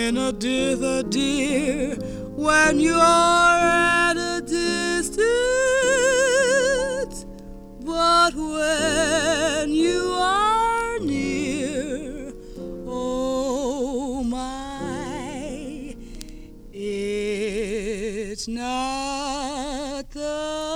in a dear, when you're at a distance, but when you are near, oh my, it's not the